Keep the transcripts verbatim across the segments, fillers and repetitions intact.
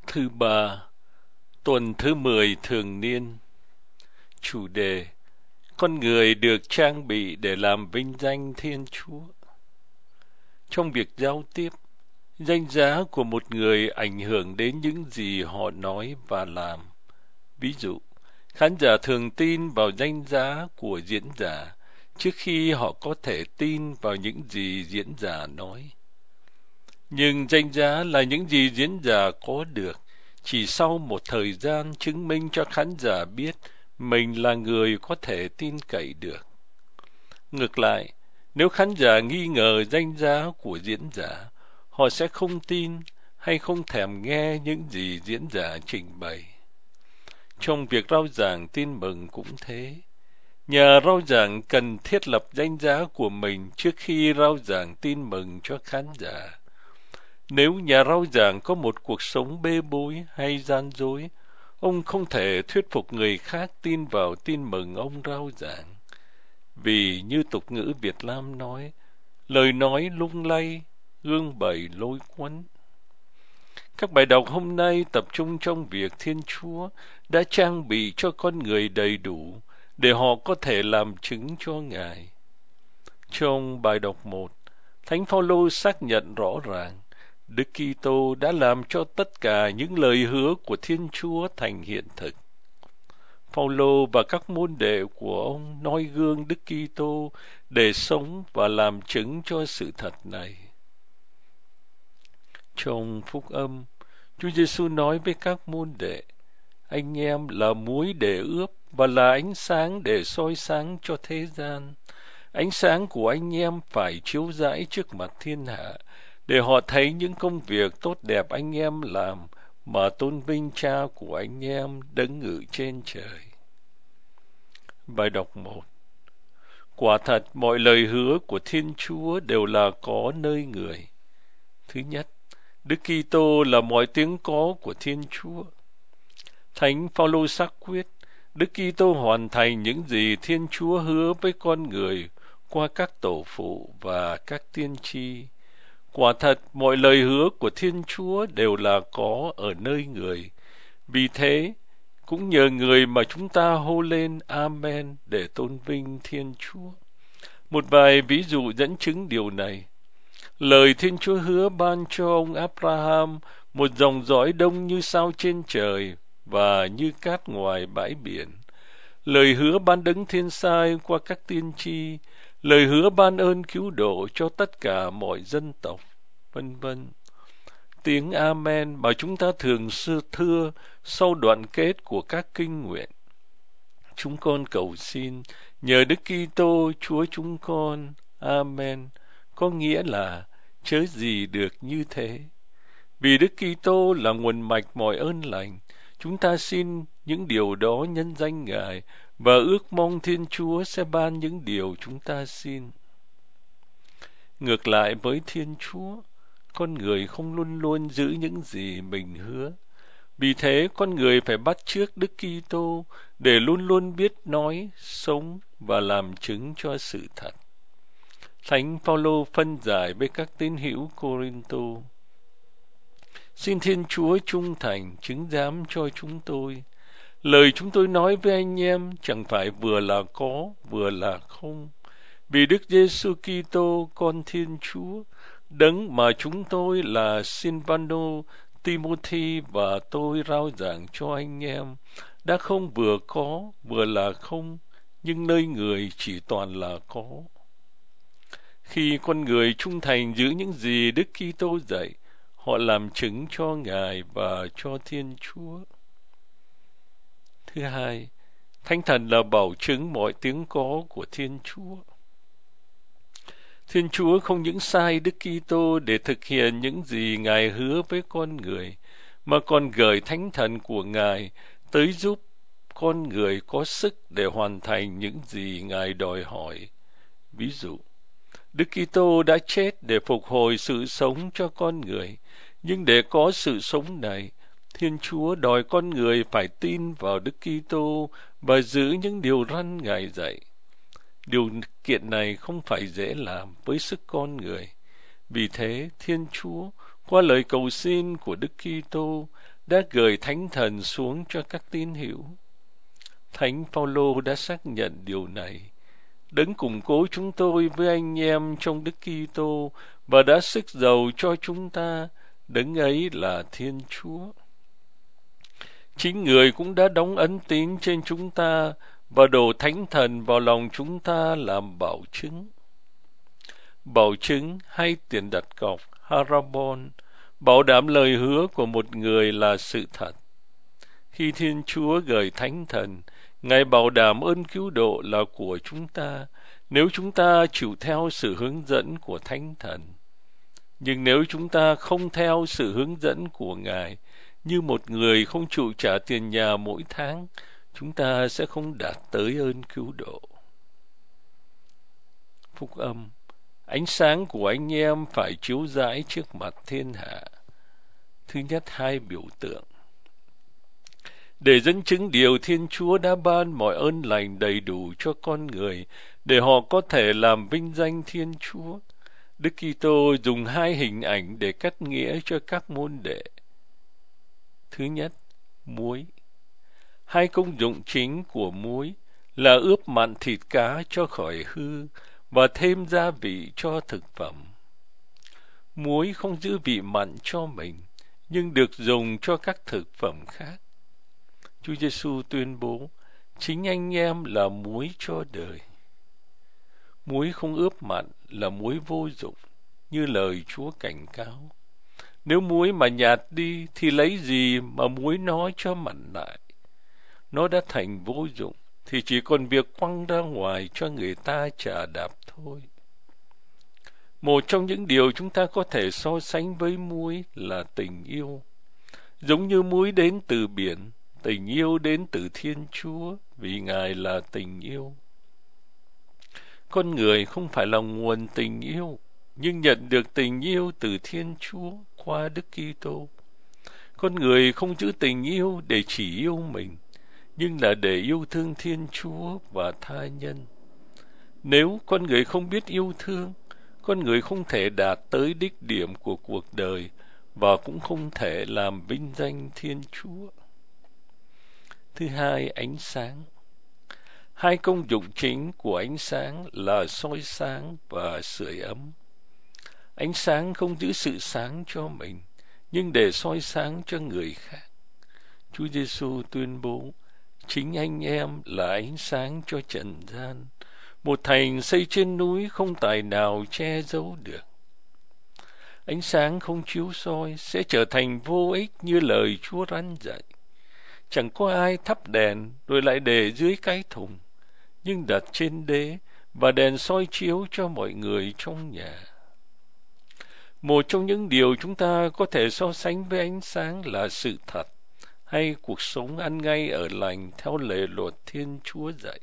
Thứ ba, tuần thứ mười thường niên. Chủ đề: con người được trang bị để làm vinh danh Thiên Chúa. Trong việc giao tiếp, danh giá của một người ảnh hưởng đến những gì họ nói và làm. Ví dụ, khán giả thường tin vào danh giá của diễn giả trước khi họ có thể tin vào những gì diễn giả nói. Nhưng danh giá là những gì diễn giả có được chỉ sau một thời gian chứng minh cho khán giả biết mình là người có thể tin cậy được. Ngược lại, nếu khán giả nghi ngờ danh giá của diễn giả, họ sẽ không tin hay không thèm nghe những gì diễn giả trình bày. Trong việc rao giảng tin mừng cũng thế. Nhà rao giảng cần thiết lập danh giá của mình trước khi rao giảng tin mừng cho khán giả. Nếu nhà rao giảng có một cuộc sống bê bối hay gian dối, ông không thể thuyết phục người khác tin vào tin mừng ông rao giảng. Vì như tục ngữ Việt Nam nói, lời nói lung lay, gương bày lôi cuốn. Các bài đọc hôm nay tập trung trong việc Thiên Chúa đã trang bị cho con người đầy đủ để họ có thể làm chứng cho Ngài. Trong bài đọc một, Thánh Phaolô xác nhận rõ ràng Đức Kitô đã làm cho tất cả những lời hứa của Thiên Chúa thành hiện thực. Phaolô và các môn đệ của ông noi gương Đức Kitô để sống và làm chứng cho sự thật này. Trong Phúc Âm, Chúa Giêsu nói với các môn đệ: anh em là muối để ướp và là ánh sáng để soi sáng cho thế gian. Ánh sáng của anh em phải chiếu rãi trước mặt thiên hạ, để họ thấy những công việc tốt đẹp anh em làm mà tôn vinh Cha của anh em đấng ngự trên trời. Bài đọc một. Quả thật mọi lời hứa của Thiên Chúa đều là có nơi người. Thứ nhất, Đức Kitô là mọi tiếng có của Thiên Chúa. Thánh Phaolô xác quyết Đức Kitô hoàn thành những gì Thiên Chúa hứa với con người qua các tổ phụ và các tiên tri. Quả thật mọi lời hứa của Thiên Chúa đều là có ở nơi người. Vì thế, cũng nhờ người mà chúng ta hô lên Amen để tôn vinh Thiên Chúa. Một vài ví dụ dẫn chứng điều này. Lời Thiên Chúa hứa ban cho ông Abraham một dòng dõi đông như sao trên trời và như cát ngoài bãi biển. Lời hứa ban đấng thiên sai qua các tiên tri. Lời hứa ban ơn cứu độ cho tất cả mọi dân tộc, vân vân. Tiếng Amen mà chúng ta thường xưa thưa sau đoạn kết của các kinh nguyện. Chúng con cầu xin nhờ Đức Kitô Chúa chúng con. Amen. Có nghĩa là chớ gì được như thế. Vì Đức Kitô là nguồn mạch mọi ơn lành, chúng ta xin những điều đó nhân danh Ngài và ước mong Thiên Chúa sẽ ban những điều chúng ta xin. Ngược lại với Thiên Chúa, con người không luôn luôn giữ những gì mình hứa. Vì thế con người phải bắt chước Đức Kitô để luôn luôn biết nói, sống và làm chứng cho sự thật. Thánh Phaolô phân giải với các tín hữu Cô-rinh-tô: xin Thiên Chúa trung thành chứng giám cho chúng tôi. Lời chúng tôi nói với anh em chẳng phải vừa là có, vừa là không. Vì Đức Giêsu Kitô, con Thiên Chúa, đấng mà chúng tôi là Silvano, Timothy và tôi rao giảng cho anh em, đã không vừa có, vừa là không, nhưng nơi người chỉ toàn là có. Khi con người trung thành giữ những gì Đức Kitô dạy, họ làm chứng cho Ngài và cho Thiên Chúa. Thứ hai, Thánh Thần là bảo chứng mọi tiếng có của Thiên Chúa. Thiên Chúa không những sai Đức Kitô để thực hiện những gì Ngài hứa với con người, mà còn gửi Thánh Thần của Ngài tới giúp con người có sức để hoàn thành những gì Ngài đòi hỏi. Ví dụ, Đức Kitô đã chết để phục hồi sự sống cho con người, nhưng để có sự sống này, Thiên Chúa đòi con người phải tin vào Đức Kitô và giữ những điều răn Ngài dạy. Điều kiện này không phải dễ làm với sức con người. Vì thế, Thiên Chúa, qua lời cầu xin của Đức Kitô, đã gửi Thánh Thần xuống cho các tín hữu. Thánh Phaolô đã xác nhận điều này. Đấng củng cố chúng tôi với anh em trong Đức Kitô và đã sức giàu cho chúng ta, đấng ấy là Thiên Chúa. Chính Người cũng đã đóng ấn tín trên chúng ta và đổ Thánh Thần vào lòng chúng ta làm bảo chứng. Bảo chứng hay tiền đặt cọc, Harabon, bảo đảm lời hứa của một người là sự thật. Khi Thiên Chúa gửi Thánh Thần, Ngài bảo đảm ơn cứu độ là của chúng ta nếu chúng ta chịu theo sự hướng dẫn của Thánh Thần. Nhưng nếu chúng ta không theo sự hướng dẫn của Ngài, như một người không chịu trả tiền nhà mỗi tháng, chúng ta sẽ không đạt tới ơn cứu độ. Phúc âm: ánh sáng của anh em phải chiếu rãi trước mặt thiên hạ. Thứ nhất, hai biểu tượng. Để dẫn chứng điều Thiên Chúa đã ban mọi ơn lành đầy đủ cho con người, để họ có thể làm vinh danh Thiên Chúa, Đức Kitô dùng hai hình ảnh để cắt nghĩa cho các môn đệ. Thứ nhất, muối. Hai công dụng chính của muối là ướp mặn thịt cá cho khỏi hư và thêm gia vị cho thực phẩm. Muối không giữ vị mặn cho mình, nhưng được dùng cho các thực phẩm khác. Chúa Giêsu tuyên bố, chính anh em là muối cho đời. Muối không ướp mặn là muối vô dụng, như lời Chúa cảnh cáo. Nếu muối mà nhạt đi thì lấy gì mà muối nó cho mặn lại? Nó đã thành vô dụng thì chỉ còn việc quăng ra ngoài cho người ta chà đạp thôi. Một trong những điều chúng ta có thể so sánh với muối là tình yêu. Giống như muối đến từ biển, tình yêu đến từ Thiên Chúa, vì Ngài là tình yêu. Con người không phải là nguồn tình yêu, nhưng nhận được tình yêu từ Thiên Chúa qua Đức Kitô. Con người không giữ tình yêu để chỉ yêu mình, nhưng là để yêu thương Thiên Chúa và tha nhân. Nếu con người không biết yêu thương, con người không thể đạt tới đích điểm của cuộc đời và cũng không thể làm vinh danh Thiên Chúa. Thứ hai, ánh sáng. Hai công dụng chính của ánh sáng là soi sáng và sưởi ấm. Ánh sáng không giữ sự sáng cho mình, nhưng để soi sáng cho người khác. Chúa Giêsu tuyên bố, chính anh em là ánh sáng cho trần gian. Một thành xây trên núi không tài nào che giấu được. Ánh sáng không chiếu soi sẽ trở thành vô ích như lời Chúa răn dạy. Chẳng có ai thắp đèn rồi lại để dưới cái thùng, nhưng đặt trên đế và đèn soi chiếu cho mọi người trong nhà. Một trong những điều chúng ta có thể so sánh với ánh sáng là sự thật, hay cuộc sống ăn ngay ở lành theo lề luật Thiên Chúa dạy.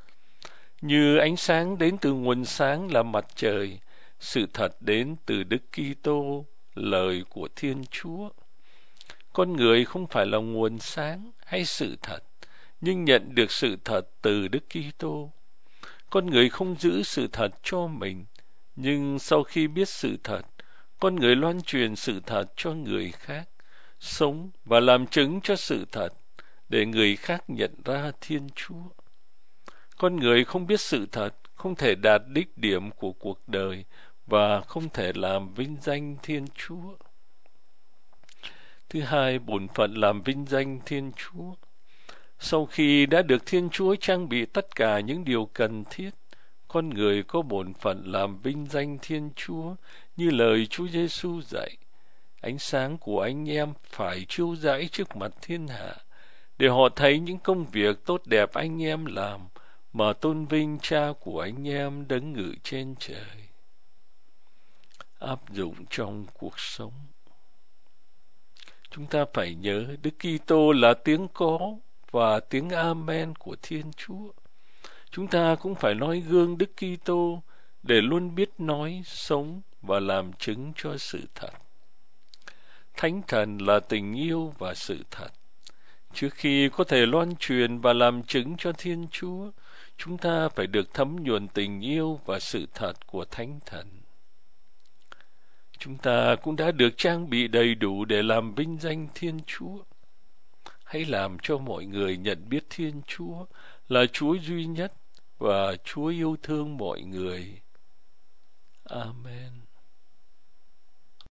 Như ánh sáng đến từ nguồn sáng là mặt trời, sự thật đến từ Đức Kitô, lời của Thiên Chúa. Con người không phải là nguồn sáng hay sự thật, nhưng nhận được sự thật từ Đức Kitô. Con người không giữ sự thật cho mình, nhưng sau khi biết sự thật, con người loan truyền sự thật cho người khác, sống và làm chứng cho sự thật, để người khác nhận ra Thiên Chúa. Con người không biết sự thật, không thể đạt đích điểm của cuộc đời và không thể làm vinh danh Thiên Chúa. Thứ hai, bổn phận làm vinh danh Thiên Chúa. Sau khi đã được Thiên Chúa trang bị tất cả những điều cần thiết, con người có bổn phận làm vinh danh Thiên Chúa như lời Chúa Giêsu dạy. Ánh sáng của anh em phải chiếu rãi trước mặt thiên hạ, để họ thấy những công việc tốt đẹp anh em làm, mà tôn vinh Cha của anh em đấng ngự trên trời. Áp dụng trong cuộc sống. Chúng ta phải nhớ Đức Kitô là tiếng có và tiếng Amen của Thiên Chúa. Chúng ta cũng phải noi gương Đức Kitô để luôn biết nói, sống và làm chứng cho sự thật. Thánh Thần là tình yêu và sự thật. Trước khi có thể loan truyền và làm chứng cho Thiên Chúa, chúng ta phải được thấm nhuần tình yêu và sự thật của Thánh Thần. Chúng ta cũng đã được trang bị đầy đủ để làm vinh danh Thiên Chúa. hãy làm cho mọi người nhận biết Thiên Chúa là Chúa duy nhất và Chúa yêu thương mọi người. Amen.